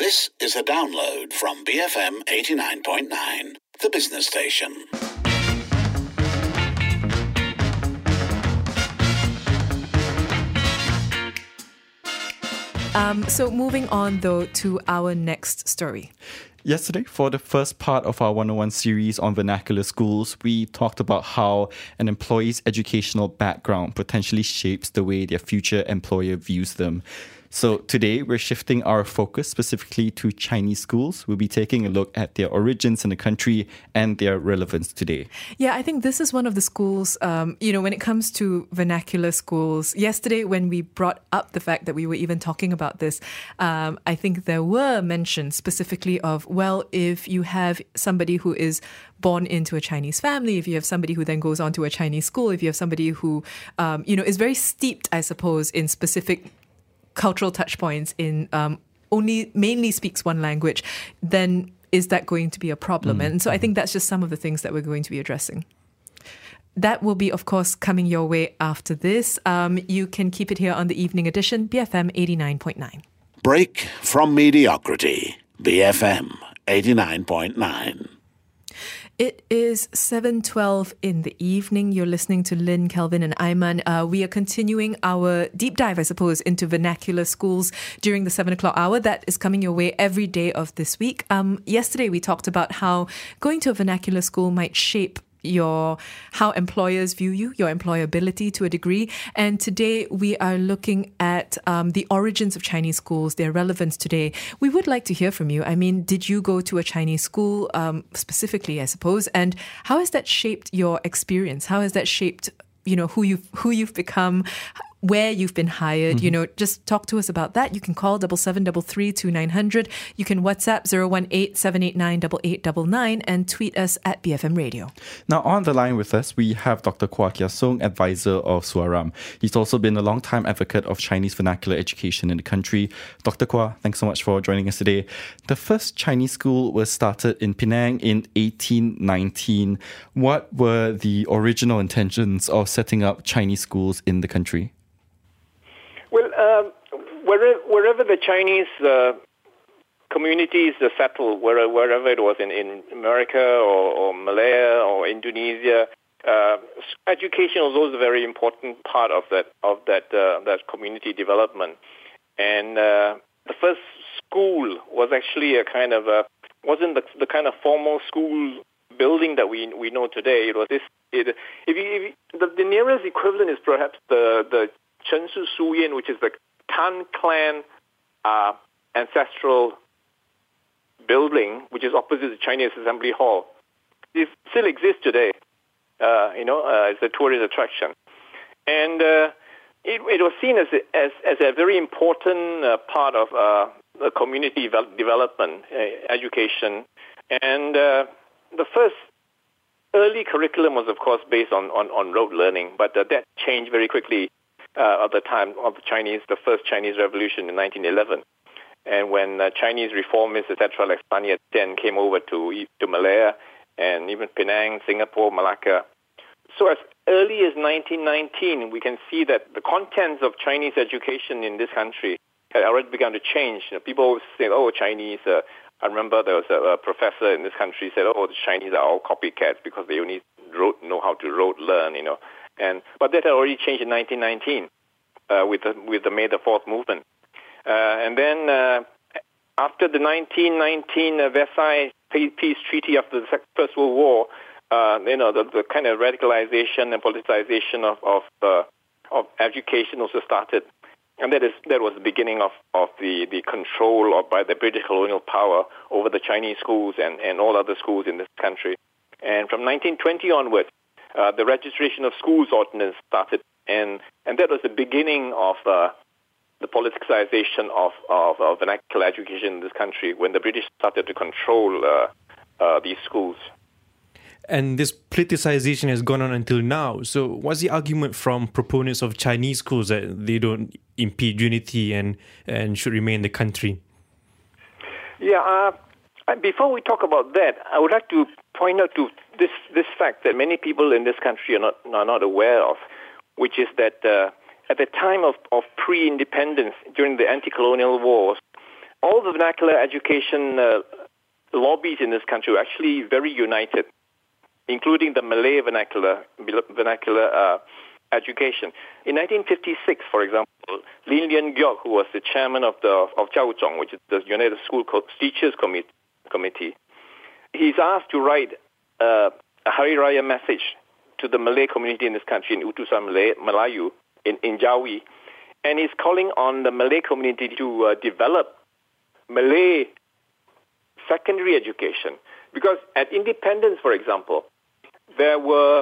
This is a download from BFM 89.9, the business station. So moving on, though, to our next story. Yesterday, for the first part of our 101 series on vernacular schools, we talked about how an employee's educational background potentially shapes the way their future employer views them. So today, we're shifting our focus specifically to Chinese schools. We'll be taking a look at their origins in the country and their relevance today. Yeah, I think this is one of the schools, when it comes to vernacular schools. Yesterday, when we brought up the fact that we were even talking about this, I think there were mentions specifically of, well, if you have somebody who is born into a Chinese family, if you have somebody who then goes on to a Chinese school, if you have somebody who, is very steeped, I suppose, in specific cultural touch points in mainly speaks one language, then is that going to be a problem? And so I think that's just some of the things that we're going to be addressing. That will be, of course, coming your way after this. You can keep it here on the evening edition, BFM 89.9. Break from mediocrity, BFM 89.9. It is 7:12 in the evening. You're listening to Lynn, Kelvin and Ayman. We are continuing our deep dive, I suppose, into vernacular schools during the 7 o'clock hour. That is coming your way every day of this week. Yesterday, we talked about how going to a vernacular school might shape how employers view you, your employability to a degree. And today we are looking at the origins of Chinese schools, their relevance today. We would like to hear from you. I mean, did you go to a Chinese school specifically, I suppose? And how has that shaped your experience? How has that shaped, who you've become, where you've been hired? Just talk to us about that. You can call 7733 You can WhatsApp 018-789-8899 and tweet us at BFM Radio. Now, on the line with us, we have Dr. Kwah Kia Song, advisor of Suaram. He's also been a long-time advocate of Chinese vernacular education in the country. Dr. Kwah, thanks so much for joining us today. The first Chinese school was started in Penang in 1819. What were the original intentions of setting up Chinese schools in the country? Well, wherever the Chinese communities settled, wherever it was in America or Malaya or Indonesia, education was always a very important part of that community development. And the first school was actually wasn't the kind of formal school building that we know today. It was the nearest equivalent is perhaps the Chen Su Su Yin, which is the Tan clan ancestral building, which is opposite the Chinese Assembly Hall. It still exists today, as a tourist attraction. And it was seen as a very important part of the community development, education. And the first early curriculum was, of course, based on rote learning, but that changed very quickly at the time of the first Chinese Revolution in 1911. And when Chinese reformists, etc., like Sun Yat-sen came over to Malaya and even Penang, Singapore, Malacca. So as early as 1919, we can see that the contents of Chinese education in this country had already begun to change. People always say, Chinese. I remember there was a professor in this country said, the Chinese are all copycats because they only know how to rote learn, But that had already changed in 1919 with the May the 4th movement. And then after the 1919 Versailles Peace Treaty after the First World War, the kind of radicalization and politicization of education also started. And that was the beginning of the control by the British colonial power over the Chinese schools and all other schools in this country. And from 1920 onwards, the registration of schools ordinance started, and that was the beginning of the politicization of vernacular education in this country when the British started to control these schools. And this politicization has gone on until now. So what's the argument from proponents of Chinese schools that they don't impede unity and should remain in the country? Yeah, before we talk about that, I would like to point out to this fact that many people in this country are not aware of, which is that at the time of pre-independence, during the anti-colonial wars, all the vernacular education lobbies in this country were actually very united, including the Malay vernacular education. In 1956, for example, Lin Lian Giok, who was the chairman of Jiao Zhong, which is the United School Teachers Committee, he's asked to write a Hari Raya message to the Malay community in this country, in Utusan Melayu, in Jawi, and he's calling on the Malay community to develop Malay secondary education. Because at independence, for example, there were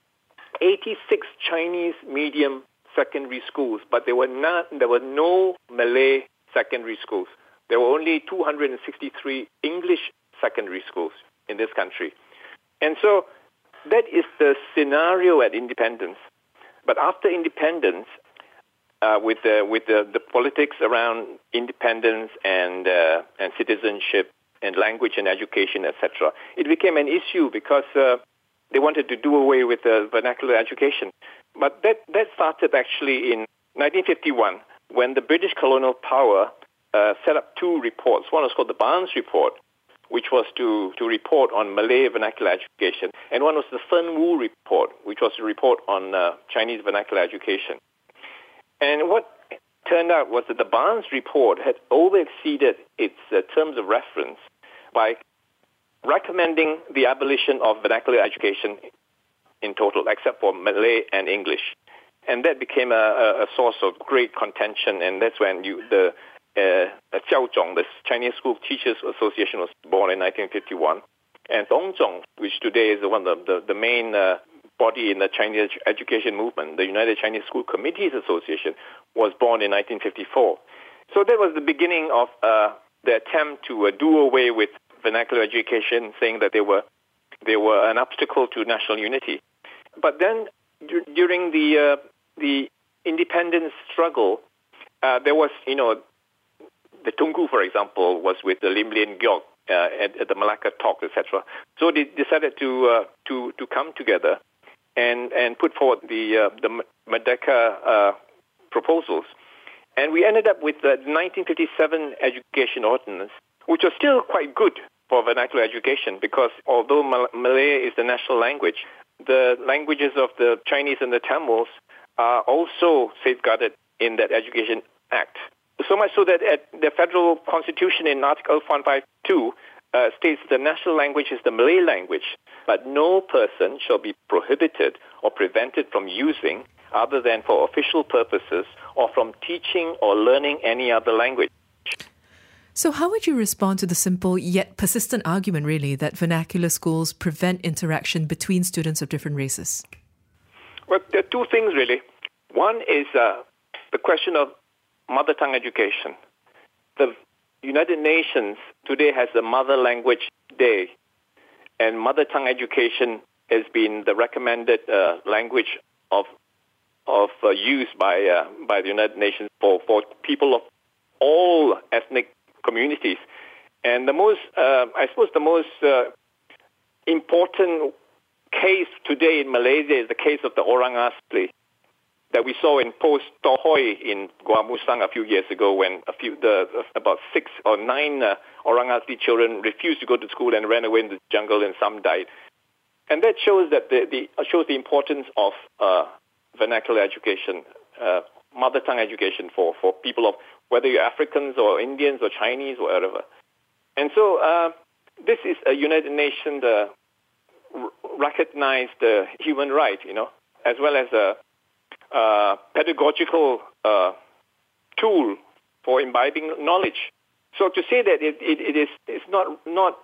86 Chinese medium secondary schools, but there were no Malay secondary schools. There were only 263 English secondary schools in this country. And so that is the scenario at independence. But after independence, with the politics around independence and citizenship and language and education, etc., it became an issue because they wanted to do away with the vernacular education. But that started actually in 1951 when the British colonial power set up two reports. One was called the Barnes Report, which was to report on Malay vernacular education, and one was the Fen Wu Report, which was to report on Chinese vernacular education. And what turned out was that the Barnes Report had overexceeded its terms of reference by recommending the abolition of vernacular education in total, except for Malay and English. And that became a source of great contention, and that's when the Jiao Zhong, the Chinese School Teachers Association, was born in 1951. And Dong Zhong, which today is one of the main body in the Chinese education movement, the United Chinese School Committees Association, was born in 1954. So that was the beginning of the attempt to do away with vernacular education, saying that they were an obstacle to national unity. But then, during the independence struggle, there was, the Tunku, for example, was with the Lim Lian Giok at the Malacca talk, etc. So they decided to come together and put forward the Merdeka proposals, and we ended up with the 1957 Education Ordinance, which was still quite good for vernacular education because although Malay is the national language, the languages of the Chinese and the Tamils are also safeguarded in that Education Act. So much so that at the federal constitution in Article 152 states the national language is the Malay language, but no person shall be prohibited or prevented from using other than for official purposes or from teaching or learning any other language. So how would you respond to the simple yet persistent argument, really, that vernacular schools prevent interaction between students of different races? Well, there are two things, really. One is the question of mother tongue education. The United Nations today has a Mother Language Day, and mother tongue education has been the recommended language of use by the United Nations for people of all ethnic communities. And the most, I suppose, the most important case today in Malaysia is the case of the Orang Asli that we saw in Post Tohoi in Gua Musang a few years ago, when about 6 or 9 Orang Asli children refused to go to school and ran away in the jungle, and some died. And that shows that shows the importance of vernacular education, mother tongue education for people of whether you're Africans or Indians or Chinese or whatever. And so this is a United Nations recognized human right, as well as a pedagogical tool for imbibing knowledge. So to say that it's not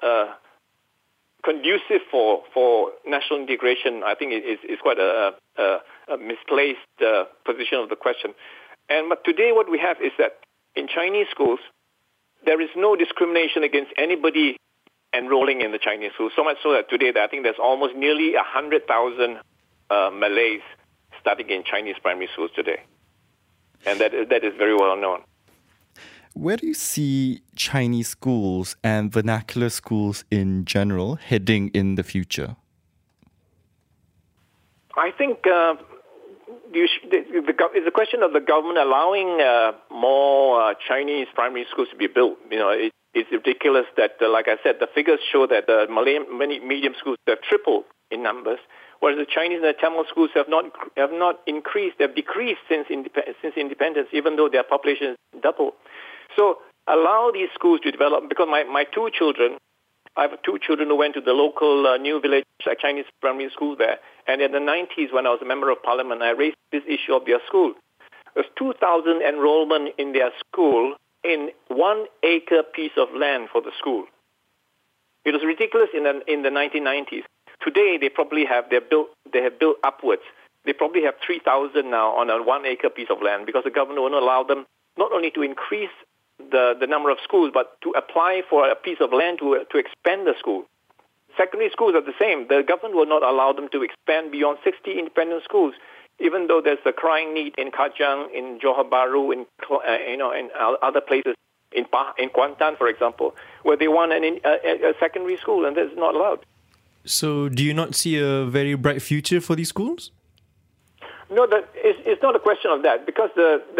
conducive for national integration, I think is quite a misplaced position of the question. But today what we have is that in Chinese schools, there is no discrimination against anybody enrolling in the Chinese schools, so much so that today I think there's almost nearly 100,000 Malays studying in Chinese primary schools today. And that is very well known. Where do you see Chinese schools and vernacular schools in general heading in the future? I think it's a question of the government allowing more Chinese primary schools to be built. It's ridiculous that, like I said, the figures show that the Malay medium schools have tripled in numbers, whereas the Chinese and the Tamil schools have not increased. They've decreased since independence, even though their population is double. So allow these schools to develop, because my two children, I have two children who went to the local New Village Chinese primary school there. And in the 90s, when I was a member of parliament, I raised this issue of their school. There's 2,000 enrollment in their school in 1 acre piece of land for the school. It was ridiculous in the 1990s. Today, they have built upwards. They probably have 3,000 now on a 1 acre piece of land, because the government won't allow them not only to increase the number of schools, but to apply for a piece of land to expand the school. Secondary schools are the same. The government will not allow them to expand beyond 60 independent schools, even though there's a crying need in Kajang, in Johor Bahru, in other places, in Kuantan, for example, where they want a secondary school, and that's not allowed. So, do you not see a very bright future for these schools? No, it's not a question of that, because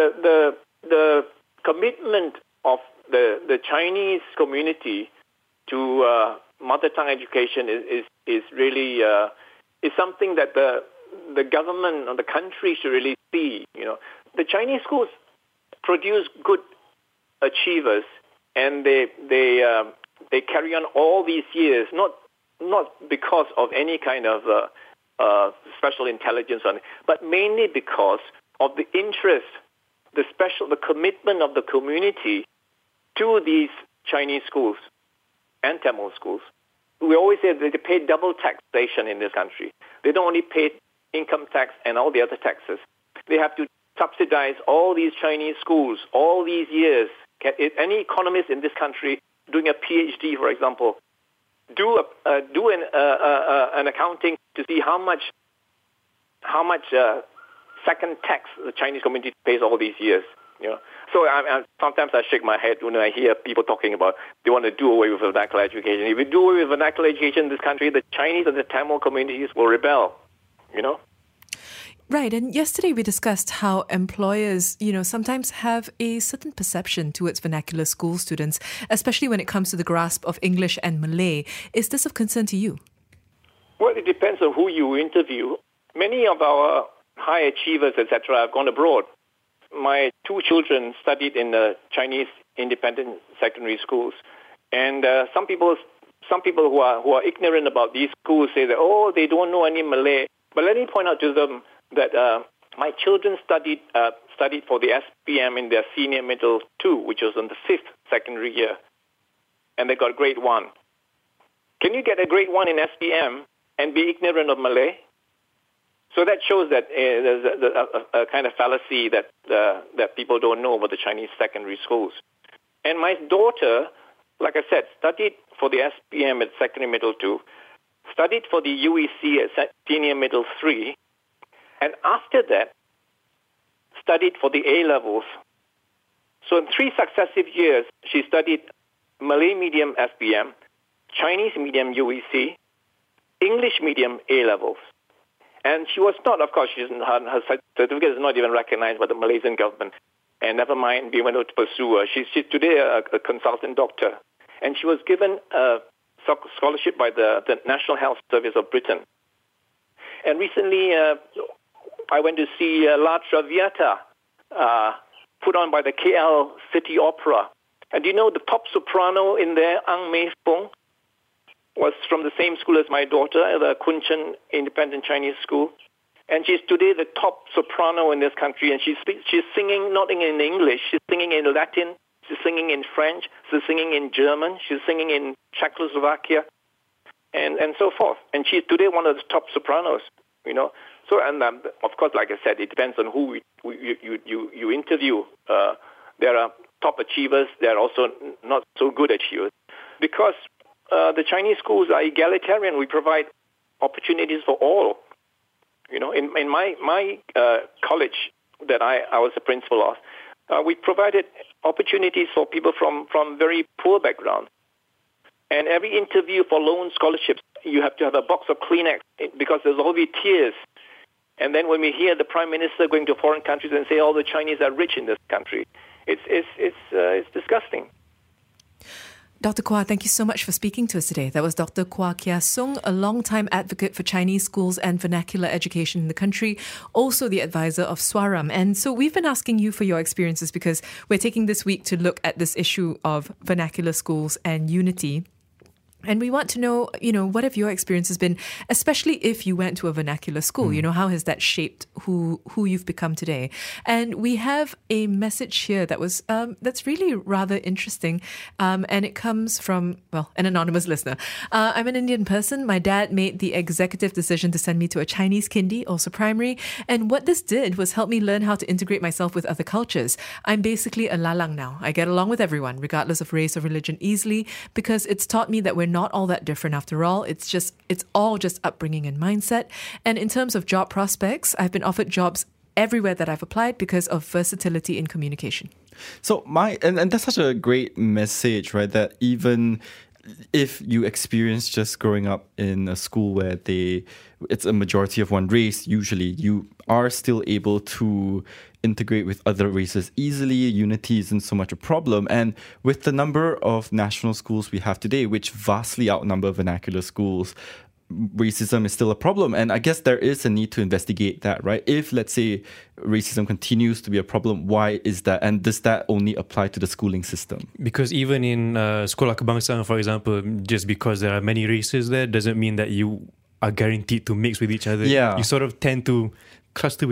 the commitment of the Chinese community to mother tongue education is really is something that the government or the country should really see. The Chinese schools produce good achievers, and they carry on all these years, not because of any kind of special intelligence on it, but mainly because of the interest, the commitment of the community to these Chinese schools and Tamil schools. We always say that they pay double taxation in this country. They don't only pay income tax and all the other taxes. They have to subsidize all these Chinese schools all these years. Any economist in this country doing a PhD, for example, do an accounting to see how much second tax the Chinese community pays all these years. So sometimes I shake my head when I hear people talking about they want to do away with vernacular education. If we do away with vernacular education in this country, the Chinese and the Tamil communities will rebel. Right, and yesterday we discussed how employers, sometimes have a certain perception towards vernacular school students, especially when it comes to the grasp of English and Malay. Is this of concern to you? Well, it depends on who you interview. Many of our high achievers, etc., have gone abroad. My two children studied in the Chinese independent secondary schools, and some people who are ignorant about these schools say that they don't know any Malay. But let me point out to them that my children studied for the SPM in their senior middle 2, which was in the 5th secondary year, and they got grade 1. Can you get a grade 1 in SPM and be ignorant of Malay? So that shows that there's a kind of fallacy that people don't know about the Chinese secondary schools. And my daughter, like I said, studied for the SPM at secondary middle 2, studied for the UEC at senior middle 3, and after that, studied for the A-levels. So in 3 successive years, she studied Malay medium SPM, Chinese medium UEC, English medium A-levels. And she was not, of course, her certificate is not even recognized by the Malaysian government. And never mind being able to pursue her. She's today a consultant doctor. And she was given a scholarship by the National Health Service of Britain. And recently, I went to see La Traviata, put on by the KL City Opera. And do you know the top soprano in there, Ang Mei Fong, was from the same school as my daughter, the Kunchen Independent Chinese School. And she's today the top soprano in this country. And she's singing not in English, she's singing in Latin, she's singing in French, she's singing in German, she's singing in Czechoslovakia, and so forth. And she's today one of the top sopranos, So, and of course, like I said, it depends on who you interview. There are top achievers. There are also not so good achievers. Because the Chinese schools are egalitarian. We provide opportunities for all. In my college that I was the principal of, we provided opportunities for people from very poor backgrounds. And every interview for loan scholarships, you have to have a box of Kleenex because there's always tiers. And then when we hear the Prime Minister going to foreign countries and say all the Chinese are rich in this country, it's disgusting. Dr. Kwah, thank you so much for speaking to us today. That was Dr. Kwah Kia Sung, a long-time advocate for Chinese schools and vernacular education in the country, also the advisor of Swaram. And so we've been asking you for your experiences because we're taking this week to look at this issue of vernacular schools and unity. And we want to know, what have your experiences been, especially if you went to a vernacular school? How has that shaped who you've become today? And we have a message here that was that's really rather interesting, and it comes from, an anonymous listener. I'm an Indian person. My dad made the executive decision to send me to a Chinese kindy, also primary. And what this did was help me learn how to integrate myself with other cultures. I'm basically a lalang now. I get along with everyone, regardless of race or religion, easily, because it's taught me that we're not all that different after all. It's all just upbringing and mindset. And in terms of job prospects, I've been offered jobs everywhere that I've applied because of versatility in communication. So and that's such a great message, right? That even if you experience just growing up in a school where it's a majority of one race, usually you are still able to integrate with other races easily. Unity isn't so much a problem. And with the number of national schools we have today, which vastly outnumber vernacular schools, racism is still a problem. And I guess there is a need to investigate that, right? If, let's say, racism continues to be a problem, why is that? And does that only apply to the schooling system? Because even in Sekolah Kebangsaan, for example, just because there are many races there doesn't mean that you are guaranteed to mix with each other. Yeah. You sort of tend to cluster with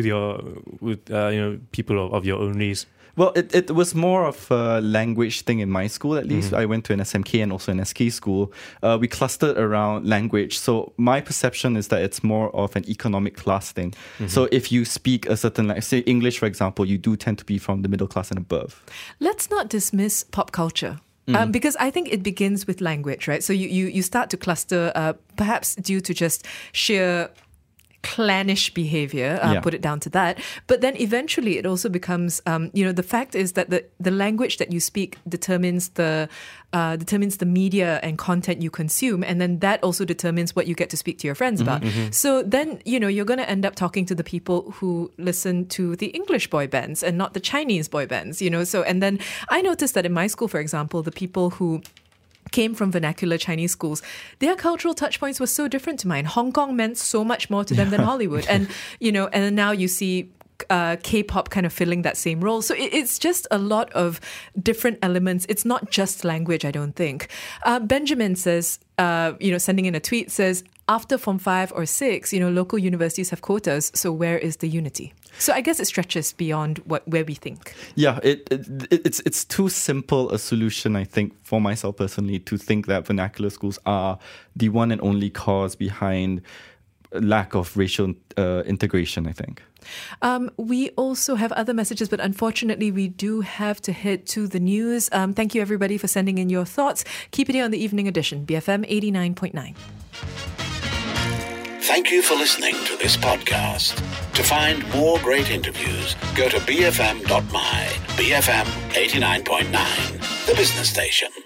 people of your own race. Well, it was more of a language thing in my school, at least. I went to an SMK and also an SK school. We clustered around language. So my perception is that it's more of an economic class thing. So if you speak a certain, like, say English, for example, you do tend to be from the middle class and above. Let's not dismiss pop culture. Because I think it begins with language, right? So you start to cluster, perhaps due to just sheer clannish behavior, put it down to that. But then eventually it also becomes, the fact is that the language that you speak determines the media and content you consume, and then that also determines what you get to speak to your friends about. So then, you're going to end up talking to the people who listen to the English boy bands and not the Chinese boy bands, So, and then I noticed that in my school, for example, the people who came from vernacular Chinese schools, their cultural touchpoints were so different to mine. Hong Kong meant so much more to them than Hollywood. And, and now you see K-pop kind of filling that same role. So it's just a lot of different elements. It's not just language, I don't think. Benjamin says, sending in a tweet, says, after Form 5 or 6, local universities have quotas. So where is the unity? So I guess it stretches beyond where we think. Yeah, it's too simple a solution, I think, for myself personally, to think that vernacular schools are the one and only cause behind lack of racial integration, I think. We also have other messages, but unfortunately we do have to head to the news. Thank you everybody for sending in your thoughts. Keep it here on the Evening Edition, BFM 89.9. Thank you for listening to this podcast. To find more great interviews, go to bfm.my. BFM 89.9, the business station.